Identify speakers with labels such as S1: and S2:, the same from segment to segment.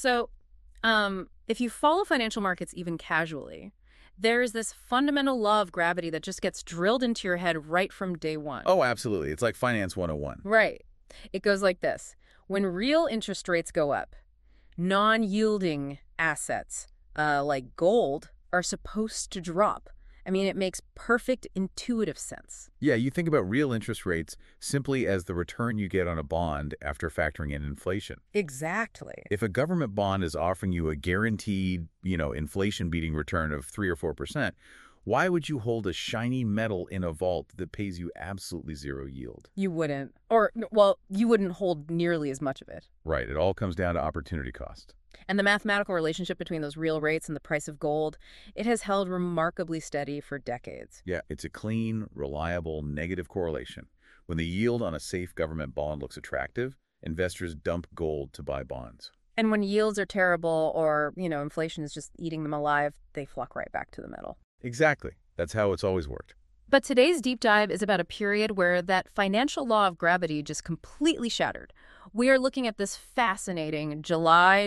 S1: So, if you follow financial markets even casually, there's this fundamental law of gravity that just gets drilled into your head right from day one.
S2: Oh, absolutely. It's like Finance 101.
S1: Right. It goes like this. When real interest rates go up, non-yielding assets, like gold, are supposed to drop. I mean, it makes perfect intuitive sense.
S2: Yeah, you think about real interest rates simply as the return you get on a bond after factoring in inflation.
S1: Exactly.
S2: If a government bond is offering you a guaranteed, inflation-beating return of 3 or 4%, why would you hold a shiny metal in a vault that pays you absolutely zero yield?
S1: You wouldn't. Or, well, you wouldn't hold nearly as much of it.
S2: Right, it all comes down to opportunity cost.
S1: And the mathematical relationship between those real rates and the price of gold, it has held remarkably steady for decades.
S2: Yeah, it's a clean, reliable, negative correlation. When the yield on a safe government bond looks attractive, investors dump gold to buy bonds.
S1: And when yields are terrible or, inflation is just eating them alive, they flock right back to the metal.
S2: Exactly. That's how it's always worked.
S1: But today's deep dive is about a period where that financial law of gravity just completely shattered. We are looking at this fascinating July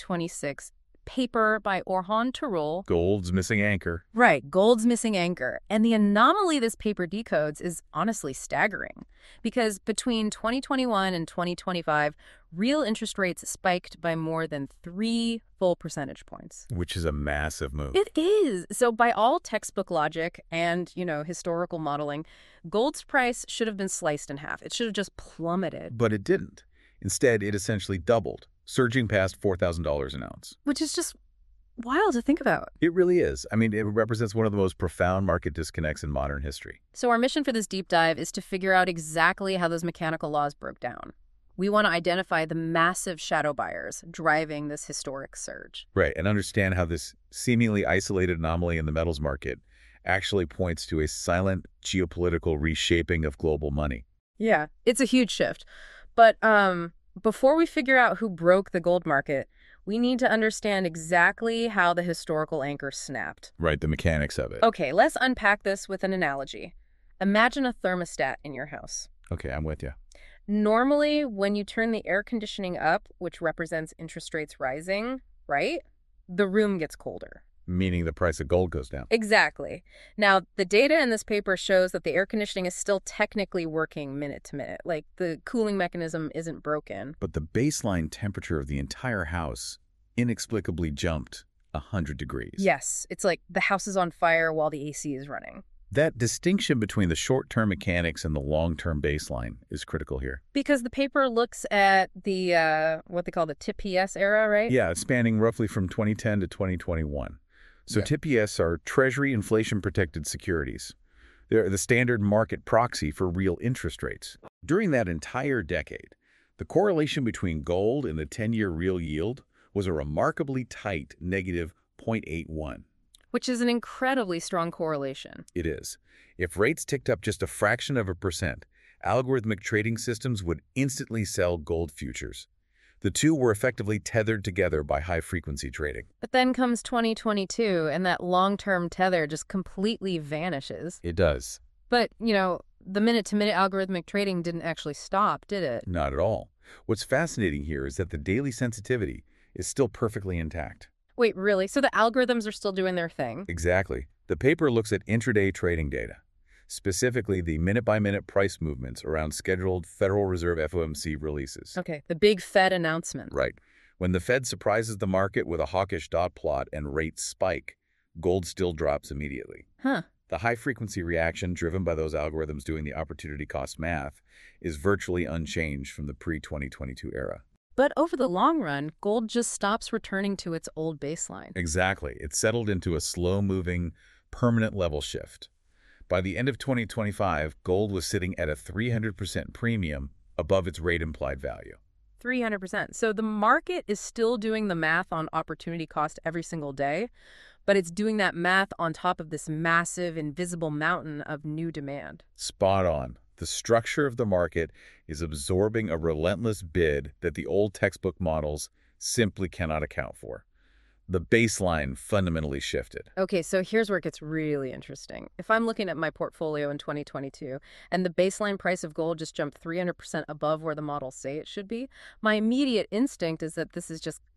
S1: 2026 paper by Orhan Tural.
S2: Gold's missing anchor.
S1: Right, gold's missing anchor. And the anomaly this paper decodes is honestly staggering. Because between 2021 and 2025, real interest rates spiked by more than 3 full percentage points.
S2: Which is a massive move.
S1: It is. So by all textbook logic and, historical modeling, gold's price should have been sliced in half. It should have just plummeted.
S2: But it didn't. Instead, it essentially doubled, surging past $4,000 an ounce.
S1: Which is just wild to think about.
S2: It really is. I mean, it represents one of the most profound market disconnects in modern history.
S1: So our mission for this deep dive is to figure out exactly how those mechanical laws broke down. We want to identify the massive shadow buyers driving this historic surge.
S2: Right, and understand how this seemingly isolated anomaly in the metals market actually points to a silent geopolitical reshaping of global money.
S1: Yeah, it's a huge shift. But before we figure out who broke the gold market, we need to understand exactly how the historical anchor snapped.
S2: Right, the mechanics of it.
S1: Okay, let's unpack this with an analogy. Imagine a thermostat in your house.
S2: Okay, I'm with you.
S1: Normally, when you turn the air conditioning up, which represents interest rates rising, right, the room gets colder.
S2: Meaning the price of gold goes down.
S1: Exactly. Now, the data in this paper shows that the air conditioning is still technically working minute to minute. Like, the cooling mechanism isn't broken.
S2: But the baseline temperature of the entire house inexplicably jumped 100 degrees.
S1: Yes, it's like the house is on fire while the AC is running.
S2: That distinction between the short-term mechanics and the long-term baseline is critical here.
S1: Because the paper looks at the, what they call the TIPS era, right?
S2: Yeah, spanning roughly from 2010 to 2021. So
S1: Yep.
S2: TIPS are Treasury inflation-protected securities. They're the standard market proxy for real interest rates. During that entire decade, the correlation between gold and the 10-year real yield was a remarkably tight negative 0.81.
S1: Which is an incredibly strong correlation.
S2: It is. If rates ticked up just a fraction of a percent, algorithmic trading systems would instantly sell gold futures. The two were effectively tethered together by high-frequency trading.
S1: But then comes 2022, and that long-term tether just completely vanishes.
S2: It does.
S1: But, the minute-to-minute algorithmic trading didn't actually stop, did it?
S2: Not at all. What's fascinating here is that the daily sensitivity is still perfectly intact.
S1: Wait, really? So the algorithms are still doing their thing?
S2: Exactly. The paper looks at intraday trading data, specifically the minute-by-minute price movements around scheduled Federal Reserve FOMC releases.
S1: Okay, the big Fed announcement.
S2: Right. When the Fed surprises the market with a hawkish dot plot and rates spike, gold still drops immediately.
S1: Huh.
S2: The high-frequency reaction driven by those algorithms doing the opportunity cost math is virtually unchanged from the pre-2022 era.
S1: But over the long run, gold just stops returning to its old baseline.
S2: Exactly. It settled into a slow-moving, permanent level shift. By the end of 2025, gold was sitting at a 300% premium above its rate-implied value.
S1: 300%. So the market is still doing the math on opportunity cost every single day, but it's doing that math on top of this massive, invisible mountain of new demand.
S2: Spot on. The structure of the market is absorbing a relentless bid that the old textbook models simply cannot account for. The baseline fundamentally shifted.
S1: Okay, so here's where it gets really interesting. If I'm looking at my portfolio in 2022 and the baseline price of gold just jumped 300% above where the models say it should be, my immediate instinct is that this is just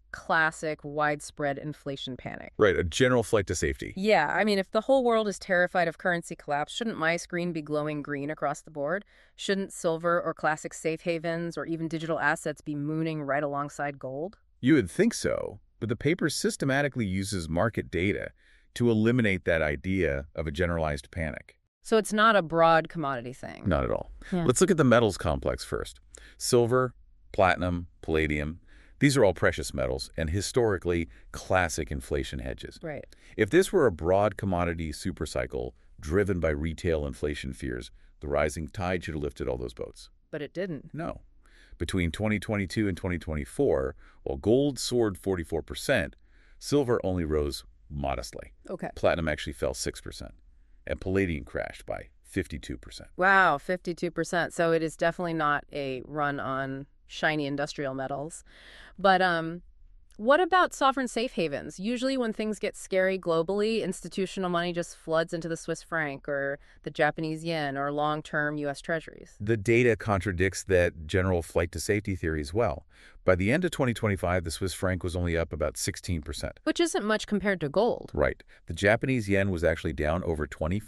S1: classic widespread inflation panic.
S2: Right, a general flight to safety.
S1: Yeah, I mean, if the whole world is terrified of currency collapse, shouldn't my screen be glowing green across the board? Shouldn't silver or classic safe havens or even digital assets be mooning right alongside gold?
S2: You would think so, but the paper systematically uses market data to eliminate that idea of a generalized panic.
S1: So it's not a broad commodity thing.
S2: Not at all.
S1: Yeah.
S2: Let's look at the metals complex first. Silver, platinum, palladium, these are all precious metals and historically classic inflation hedges.
S1: Right.
S2: If this were a broad commodity supercycle driven by retail inflation fears, the rising tide should have lifted all those boats.
S1: But it didn't.
S2: No. Between 2022 and 2024, while gold soared 44%, silver only rose modestly.
S1: Okay.
S2: Platinum actually fell 6%, and palladium crashed by 52%.
S1: Wow, 52%. So it is definitely not a run on shiny industrial metals. But what about sovereign safe havens? Usually when things get scary globally, institutional money just floods into the Swiss franc or the Japanese yen or long-term U.S. treasuries.
S2: The data contradicts that general flight to safety theory as well. By the end of 2025, the Swiss franc was only up about 16%.
S1: Which isn't much compared to gold.
S2: Right. The Japanese yen was actually down over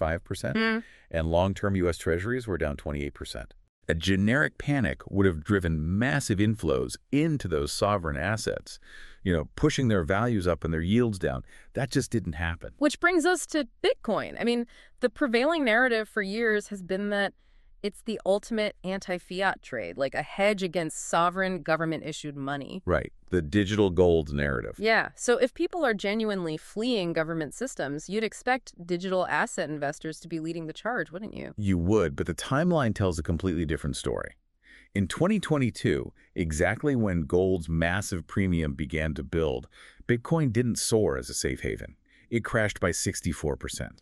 S2: 25%, and long-term U.S. treasuries were down 28%. A generic panic would have driven massive inflows into those sovereign assets, pushing their values up and their yields down. That just didn't happen.
S1: Which brings us to Bitcoin. I mean, the prevailing narrative for years has been that it's the ultimate anti-fiat trade, like a hedge against sovereign government-issued money.
S2: Right. The digital gold narrative.
S1: Yeah. So if people are genuinely fleeing government systems, you'd expect digital asset investors to be leading the charge, wouldn't you?
S2: You would, but the timeline tells a completely different story. In 2022, exactly when gold's massive premium began to build, Bitcoin didn't soar as a safe haven. It crashed by 64%.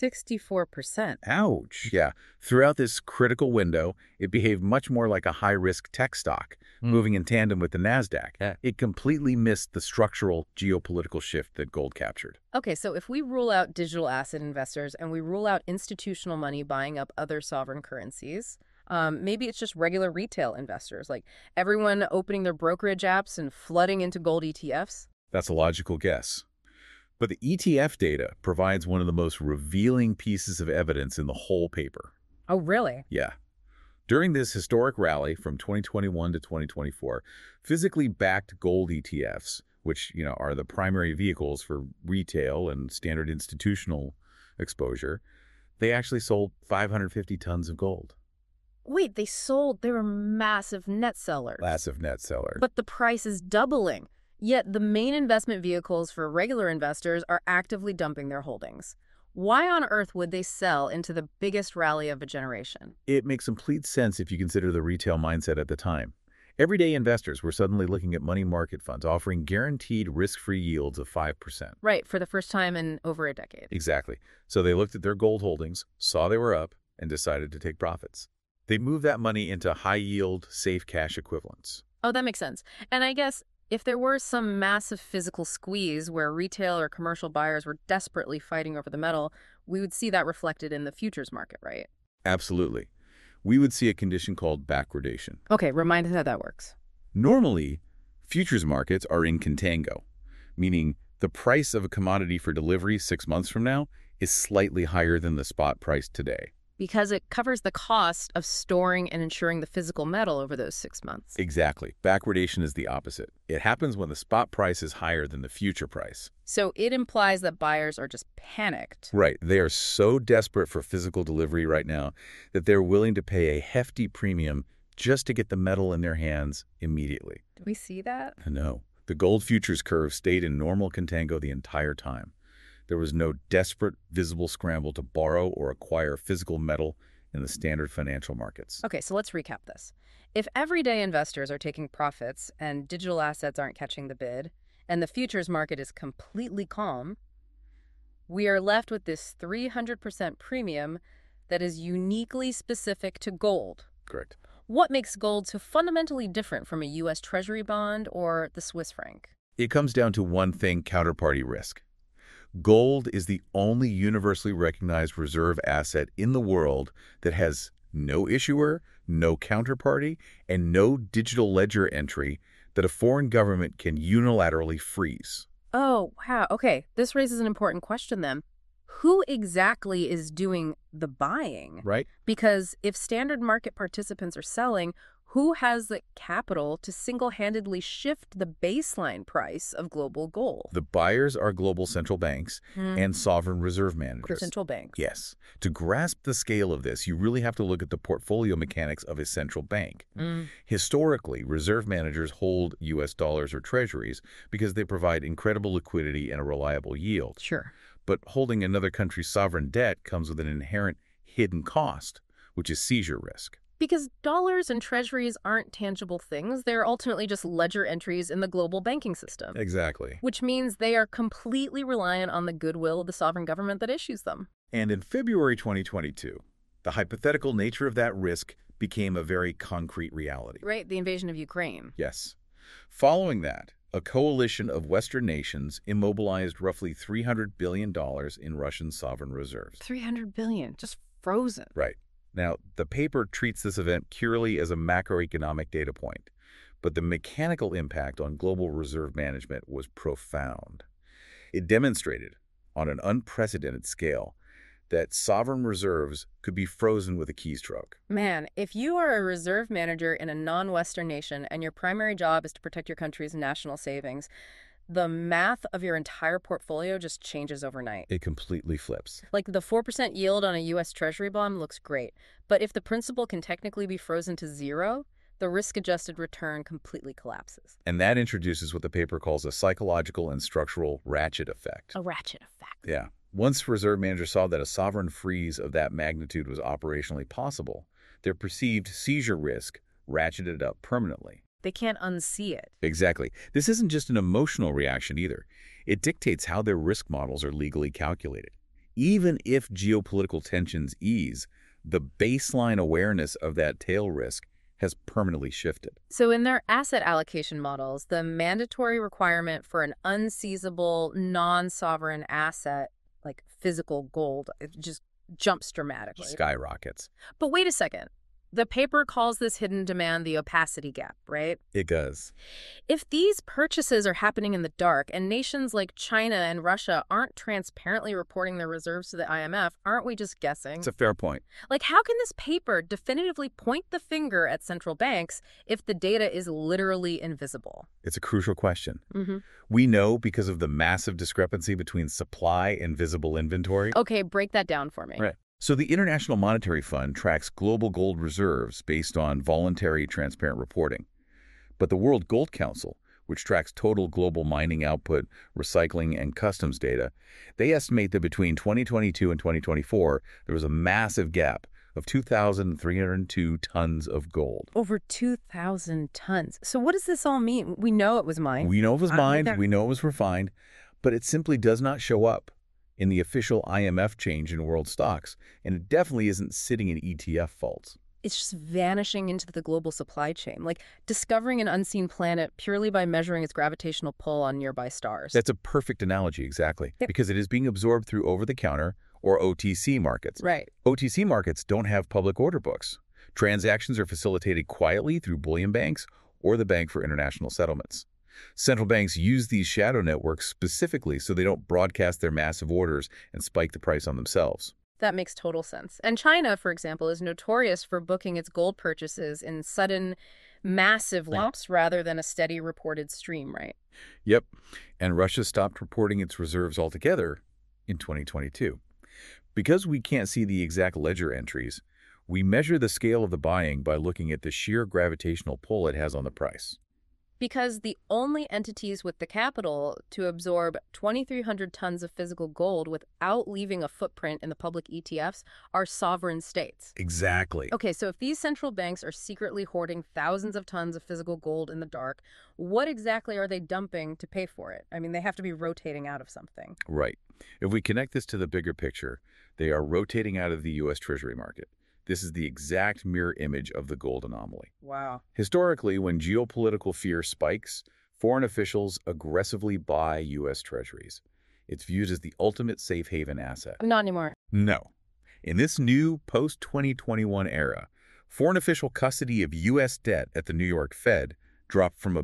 S1: 64%.
S2: Ouch. Yeah. Throughout this critical window, it behaved much more like a high-risk tech stock, moving in tandem with the NASDAQ.
S3: Yeah.
S2: It completely missed the structural geopolitical shift that gold captured.
S1: Okay, so if we rule out digital asset investors and we rule out institutional money buying up other sovereign currencies, maybe it's just regular retail investors, like everyone opening their brokerage apps and flooding into gold ETFs?
S2: That's a logical guess. But the ETF data provides one of the most revealing pieces of evidence in the whole paper.
S1: Oh, really?
S2: Yeah. During this historic rally from 2021 to 2024, physically backed gold ETFs, which are the primary vehicles for retail and standard institutional exposure, they actually sold 550 tons of gold.
S1: Wait, they were massive net sellers.
S2: Massive net seller.
S1: But the price is doubling. Yet the main investment vehicles for regular investors are actively dumping their holdings. Why on earth would they sell into the biggest rally of a generation?
S2: It makes complete sense if you consider the retail mindset at the time. Everyday investors were suddenly looking at money market funds offering guaranteed risk-free yields of 5%.
S1: Right, for the first time in over a decade.
S2: Exactly. So they looked at their gold holdings, saw they were up, and decided to take profits. They moved that money into high-yield, safe cash equivalents.
S1: Oh, that makes sense. And I guess if there were some massive physical squeeze where retail or commercial buyers were desperately fighting over the metal, we would see that reflected in the futures market, right?
S2: Absolutely. We would see a condition called backwardation.
S1: Okay, remind us how that works.
S2: Normally, futures markets are in contango, meaning the price of a commodity for delivery 6 months from now is slightly higher than the spot price today.
S1: Because it covers the cost of storing and insuring the physical metal over those 6 months.
S2: Exactly. Backwardation is the opposite. It happens when the spot price is higher than the future price.
S1: So it implies that buyers are just panicked.
S2: Right. They are so desperate for physical delivery right now that they're willing to pay a hefty premium just to get the metal in their hands immediately.
S1: Do we see that?
S2: No. The gold futures curve stayed in normal contango the entire time. There was no desperate, visible scramble to borrow or acquire physical metal in the standard financial markets.
S1: Okay, so let's recap this. If everyday investors are taking profits and digital assets aren't catching the bid, and the futures market is completely calm, we are left with this 300% premium that is uniquely specific to gold.
S2: Correct.
S1: What makes gold so fundamentally different from a U.S. Treasury bond or the Swiss franc?
S2: It comes down to one thing: counterparty risk. Gold is the only universally recognized reserve asset in the world that has no issuer, no counterparty, and no digital ledger entry that a foreign government can unilaterally freeze.
S1: Oh, wow. Okay, this raises an important question then. Who exactly is doing the buying?
S2: Right?
S1: Because if standard market participants are selling, who has the capital to single-handedly shift the baseline price of global gold?
S2: The buyers are global central banks and sovereign reserve managers.
S1: Central banks.
S2: Yes. To grasp the scale of this, you really have to look at the portfolio mechanics of a central bank. Historically, reserve managers hold U.S. dollars or treasuries because they provide incredible liquidity and a reliable yield.
S1: Sure.
S2: But holding another country's sovereign debt comes with an inherent hidden cost, which is seizure risk.
S1: Because dollars and treasuries aren't tangible things. They're ultimately just ledger entries in the global banking system.
S2: Exactly.
S1: Which means they are completely reliant on the goodwill of the sovereign government that issues them.
S2: And in February 2022, the hypothetical nature of that risk became a very concrete reality.
S1: Right, the invasion of Ukraine.
S2: Yes. Following that, a coalition of Western nations immobilized roughly $300 billion in Russian sovereign reserves.
S1: $300 billion, just frozen.
S2: Right. Now, the paper treats this event purely as a macroeconomic data point, but the mechanical impact on global reserve management was profound. It demonstrated, on an unprecedented scale, that sovereign reserves could be frozen with a keystroke.
S1: Man, if you are a reserve manager in a non-Western nation and your primary job is to protect your country's national savings, the math of your entire portfolio just changes overnight.
S2: It completely flips.
S1: Like the 4% yield on a U.S. Treasury bond looks great, but if the principal can technically be frozen to zero, the risk-adjusted return completely collapses.
S2: And that introduces what the paper calls a psychological and structural ratchet effect.
S1: A ratchet effect.
S2: Yeah. Once reserve managers saw that a sovereign freeze of that magnitude was operationally possible, their perceived seizure risk ratcheted up permanently.
S1: They can't unsee it.
S2: Exactly. This isn't just an emotional reaction either. It dictates how their risk models are legally calculated. Even if geopolitical tensions ease, the baseline awareness of that tail risk has permanently shifted.
S1: So in their asset allocation models, the mandatory requirement for an unseizable, non-sovereign asset, like physical gold, it just jumps dramatically.
S2: Skyrockets.
S1: But wait a second. The paper calls this hidden demand the opacity gap, right?
S2: It does.
S1: If these purchases are happening in the dark and nations like China and Russia aren't transparently reporting their reserves to the IMF, aren't we just guessing?
S2: It's a fair point.
S1: Like, how can this paper definitively point the finger at central banks if the data is literally invisible?
S2: It's a crucial question. We know because of the massive discrepancy between supply and visible inventory.
S1: Okay, break that down for me.
S2: Right. So the International Monetary Fund tracks global gold reserves based on voluntary, transparent reporting. But the World Gold Council, which tracks total global mining output, recycling, and customs data, they estimate that between 2022 and 2024, there was a massive gap of 2,302 tons of gold.
S1: Over 2,000 tons. So what does this all mean? We know it was mined.
S2: We know it was mined, we know it was refined, but it simply does not show up in the official IMF change in world stocks, and it definitely isn't sitting in ETF vaults.
S1: It's just vanishing into the global supply chain, like discovering an unseen planet purely by measuring its gravitational pull on nearby stars.
S2: That's a perfect analogy, exactly, because it is being absorbed through over-the-counter or OTC markets.
S1: Right.
S2: OTC markets don't have public order books. Transactions are facilitated quietly through bullion banks or the Bank for International Settlements. Central banks use these shadow networks specifically so they don't broadcast their massive orders and spike the price on themselves.
S1: That makes total sense. And China, for example, is notorious for booking its gold purchases in sudden, massive lumps rather than a steady reported stream, right?
S2: Yep. And Russia stopped reporting its reserves altogether in 2022. Because we can't see the exact ledger entries, we measure the scale of the buying by looking at the sheer gravitational pull it has on the price.
S1: Because the only entities with the capital to absorb 2,300 tons of physical gold without leaving a footprint in the public ETFs are sovereign states.
S2: Exactly.
S1: Okay, so if these central banks are secretly hoarding thousands of tons of physical gold in the dark, what exactly are they dumping to pay for it? I mean, they have to be rotating out of something.
S2: Right. If we connect this to the bigger picture, they are rotating out of the U.S. Treasury market. This is the exact mirror image of the gold anomaly.
S1: Wow.
S2: Historically, when geopolitical fear spikes, foreign officials aggressively buy U.S. Treasuries. It's viewed as the ultimate safe haven asset.
S1: Not anymore.
S2: No. In this new post-2021 era, foreign official custody of U.S. debt at the New York Fed dropped from about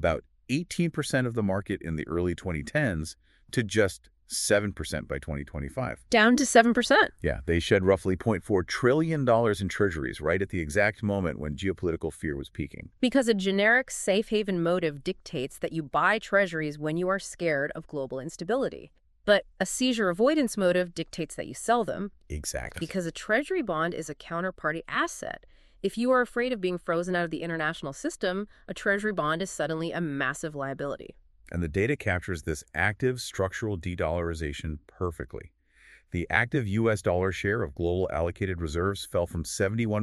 S2: 18% of the market in the early 2010s to just 7% by 2025.
S1: Down to 7%.
S2: Yeah, they shed roughly $0.4 trillion in treasuries right at the exact moment when geopolitical fear was peaking.
S1: Because a generic safe haven motive dictates that you buy treasuries when you are scared of global instability. But a seizure avoidance motive dictates that you sell them.
S2: Exactly.
S1: Because a treasury bond is a counterparty asset. If you are afraid of being frozen out of the international system, a treasury bond is suddenly a massive liability.
S2: And the data captures this active structural de-dollarization perfectly. The active U.S. dollar share of global allocated reserves fell from 71% in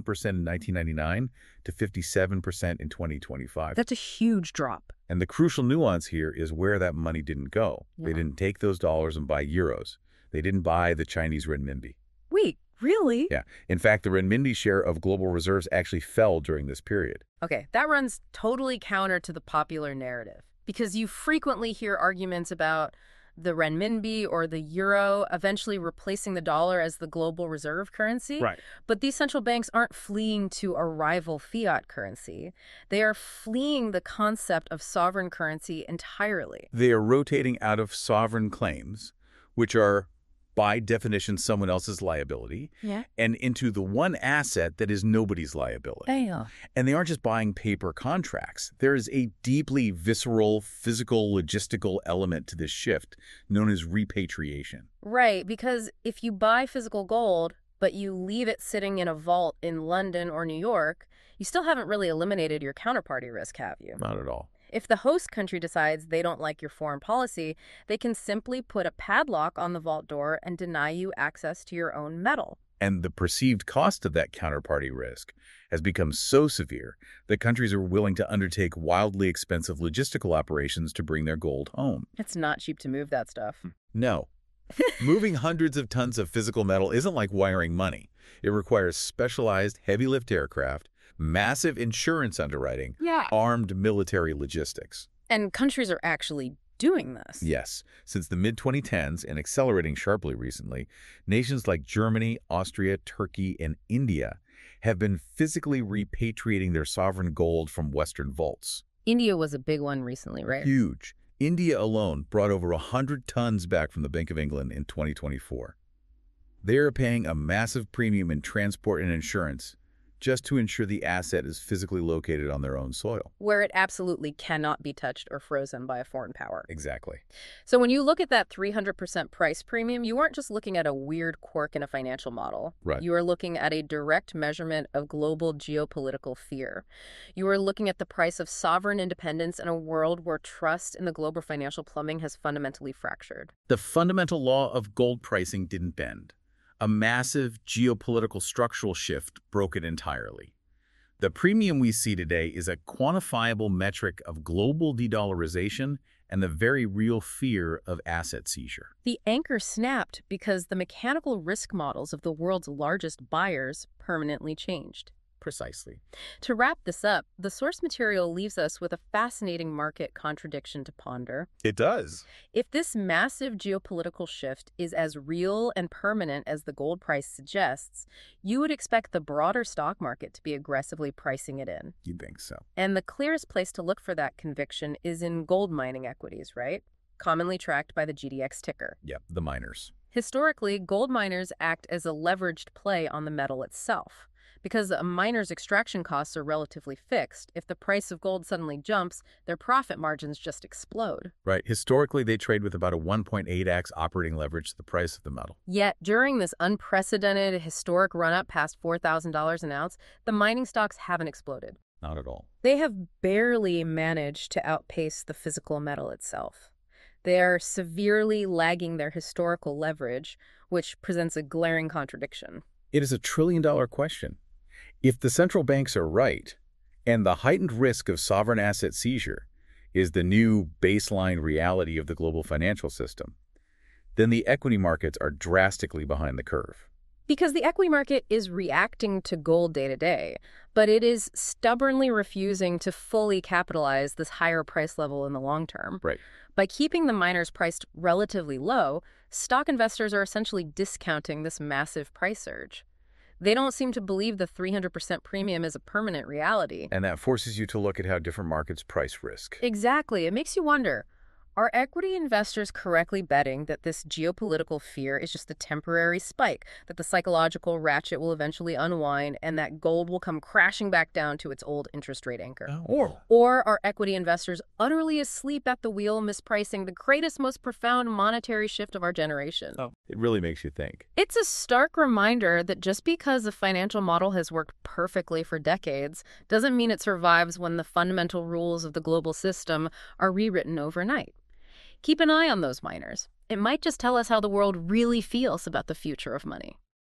S2: 1999 to 57% in 2025.
S1: That's a huge drop.
S2: And the crucial nuance here is where that money didn't go.
S1: Yeah.
S2: They didn't take those dollars and buy euros. They didn't buy the Chinese renminbi.
S1: Wait, really?
S2: Yeah. In fact, the renminbi share of global reserves actually fell during this period.
S1: Okay, that runs totally counter to the popular narrative. Because you frequently hear arguments about the renminbi or the euro eventually replacing the dollar as the global reserve currency.
S2: Right.
S1: But these central banks aren't fleeing to a rival fiat currency. They are fleeing the concept of sovereign currency entirely.
S2: They are rotating out of sovereign claims, which are, by definition, someone else's liability, and into the one asset that is nobody's liability.
S1: Yeah.
S2: And they aren't just buying paper contracts. There is a deeply visceral, physical, logistical element to this shift known as repatriation.
S1: Right, because if you buy physical gold, but you leave it sitting in a vault in London or New York, you still haven't really eliminated your counterparty risk, have you?
S2: Not at all.
S1: If the host country decides they don't like your foreign policy, they can simply put a padlock on the vault door and deny you access to your own metal.
S2: And the perceived cost of that counterparty risk has become so severe that countries are willing to undertake wildly expensive logistical operations to bring their gold home.
S1: It's not cheap to move that stuff.
S2: No. Moving hundreds of tons of physical metal isn't like wiring money. It requires specialized heavy-lift aircraft, massive insurance underwriting, armed military logistics.
S1: And countries are actually doing this.
S2: Yes. Since the mid-2010s and accelerating sharply recently, nations like Germany, Austria, Turkey, and India have been physically repatriating their sovereign gold from Western vaults.
S1: India was a big one recently, right?
S2: Huge. India alone brought over 100 tons back from the Bank of England in 2024. They are paying a massive premium in transport and insurance just to ensure the asset is physically located on their own soil.
S1: Where it absolutely cannot be touched or frozen by a foreign power.
S2: Exactly.
S1: So when you look at that 300% price premium, you aren't just looking at a weird quirk in a financial model.
S2: Right.
S1: You are looking at a direct measurement of global geopolitical fear. You are looking at the price of sovereign independence in a world where trust in the global financial plumbing has fundamentally fractured.
S2: The fundamental law of gold pricing didn't bend. A massive geopolitical structural shift broke it entirely. The premium we see today is a quantifiable metric of global de-dollarization and the very real fear of asset seizure.
S1: The anchor snapped because the mechanical risk models of the world's largest buyers permanently changed.
S2: Precisely.
S1: To wrap this up, the source material leaves us with a fascinating market contradiction to ponder.
S2: It does.
S1: If this massive geopolitical shift is as real and permanent as the gold price suggests, you would expect the broader stock market to be aggressively pricing it in.
S2: You'd think so.
S1: And the clearest place to look for that conviction is in gold mining equities, right? Commonly tracked by the GDX ticker.
S2: Yep, the miners.
S1: Historically, gold miners act as a leveraged play on the metal itself. Because a miner's extraction costs are relatively fixed, if the price of gold suddenly jumps, their profit margins just explode.
S2: Right. Historically, they trade with about a 1.8x operating leverage to the price of the metal.
S1: Yet, during this unprecedented historic run-up past $4,000 an ounce, the mining stocks haven't exploded.
S2: Not at all.
S1: They have barely managed to outpace the physical metal itself. They are severely lagging their historical leverage, which presents a glaring contradiction.
S2: It is a trillion-dollar question. If the central banks are right, and the heightened risk of sovereign asset seizure is the new baseline reality of the global financial system, then the equity markets are drastically behind the curve.
S1: Because the equity market is reacting to gold day to day, but it is stubbornly refusing to fully capitalize this higher price level in the long term.
S2: Right.
S1: By keeping the miners priced relatively low, stock investors are essentially discounting this massive price surge. They don't seem to believe the 300% premium is a permanent reality.
S2: And that forces you to look at how different markets price risk.
S1: Exactly. It makes you wonder, are equity investors correctly betting that this geopolitical fear is just a temporary spike, that the psychological ratchet will eventually unwind, and that gold will come crashing back down to its old interest rate anchor? Or are equity investors utterly asleep at the wheel, mispricing the greatest, most profound monetary shift of our generation?
S2: It really makes you think.
S1: It's a stark reminder that just because a financial model has worked perfectly for decades doesn't mean it survives when the fundamental rules of the global system are rewritten overnight. Keep an eye on those miners. It might just tell us how the world really feels about the future of money.